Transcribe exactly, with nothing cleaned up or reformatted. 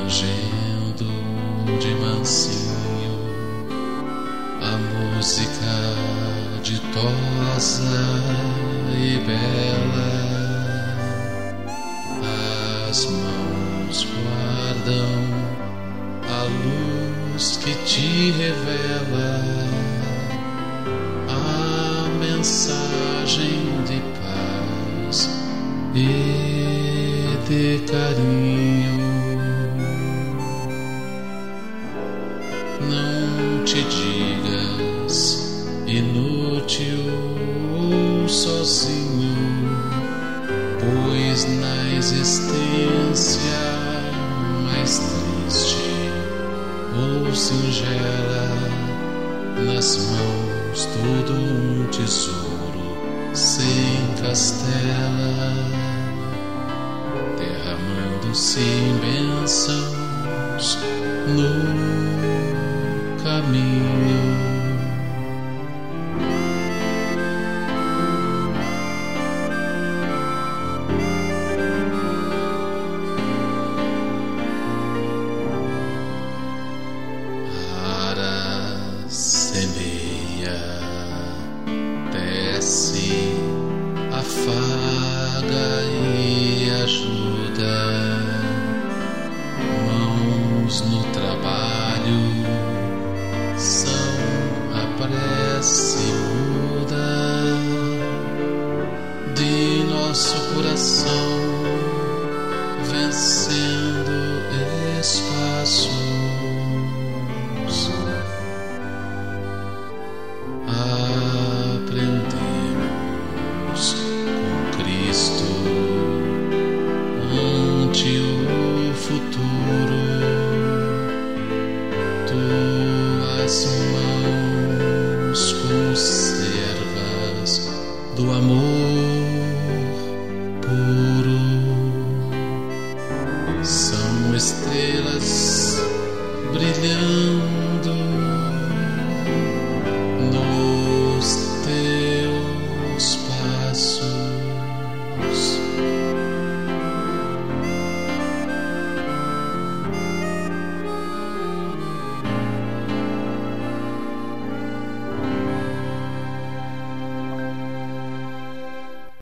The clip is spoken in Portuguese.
abrangendo de mansinho a música ditosa e bela. As mãos guardam a luz que te revela a mensagem de paz e de carinho. Não te digas inútil ou sozinho, pois na existência mais triste ou singela, nas mãos todo um tesouro sem castela, derramando-se em bênçãos no caminho. Semeia, desce, afaga e ajuda, mãos no trabalho são a prece muda de nosso coração, vencendo espaços. Aprendemos com Cristo ante o futuro, tuas mãos como servas do amor puro, são estrelas brilhantes